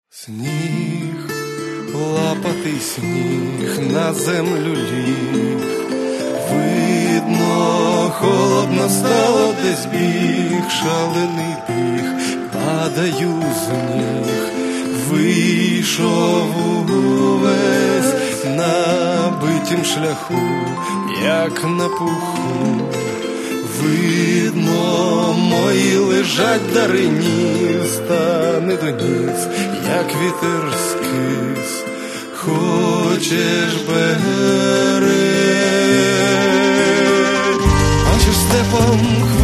Сніг, лапатий сніг на землю ліг. Видно, холодно стало, десь біг, шалений біг, падаю з ніг. Вийшов увесь на битім шляху, як на пуху. Видно, мої лежать дарині, та не доніс, як вітер скис. Хочеш бери, а чи степом